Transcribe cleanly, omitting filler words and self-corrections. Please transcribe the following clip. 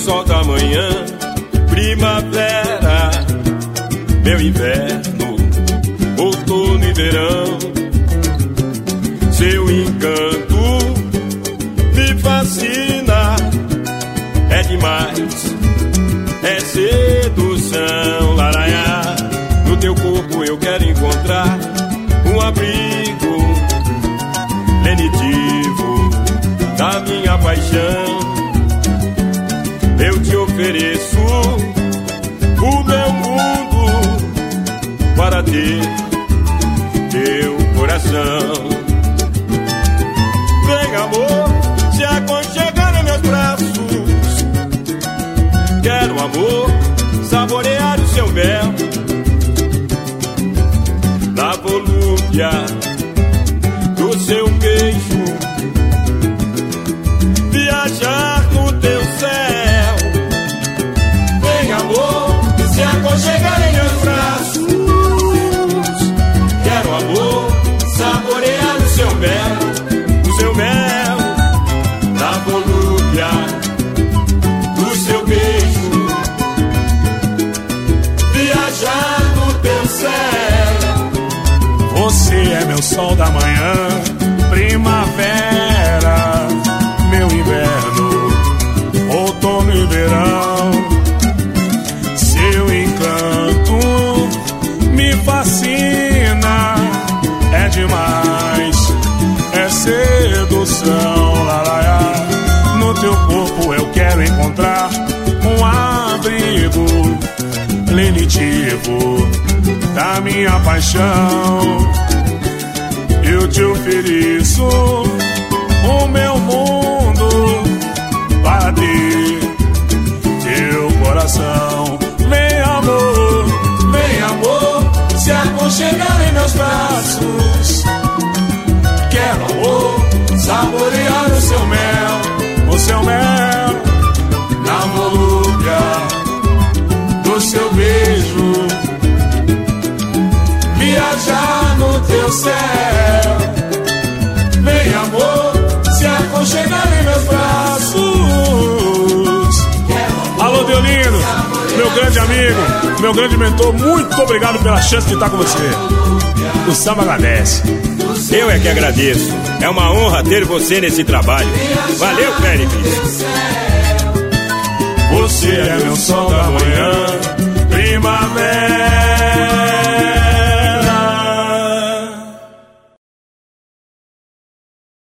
sol da manhã, primavera, meu inverno, outono e verão. Seu encanto me fascina, é demais, é sedução, laraiá. No teu corpo eu quero encontrar um abrigo lenitivo da minha paixão. Eu te ofereço o meu mundo para ter teu coração. Vem, amor, se aconchegar em meus braços. Quero, amor, saborear o seu mel na volúpia do seu queixo, viajar no teu céu. Vem, amor, se aconchegar em meus braços. Quero, amor, saborear o seu mel na volúpia do seu beijo, viajar no teu céu. Você é meu sol da manhã, primavera, meu inverno, outono e verão. Seu encanto me fascina, é demais, é sedução, lalaiá. No teu corpo eu quero encontrar um abrigo lenitivo da minha paixão. Eu te ofereço o meu mundo para ter teu coração. Vem, amor, se aconchegar em meus braços. Quero, amor, saborear o seu mel na volúpia do seu beijo, viajar no teu céu. Vem, amor, se aconchegar em meus braços. Alô, Deolino, meu grande amigo, meu grande mentor, muito obrigado pela chance de estar com você. O samba agradece. Eu é que agradeço. É uma honra ter você nesse trabalho. Valeu, Péricles. Você é meu sol da manhã,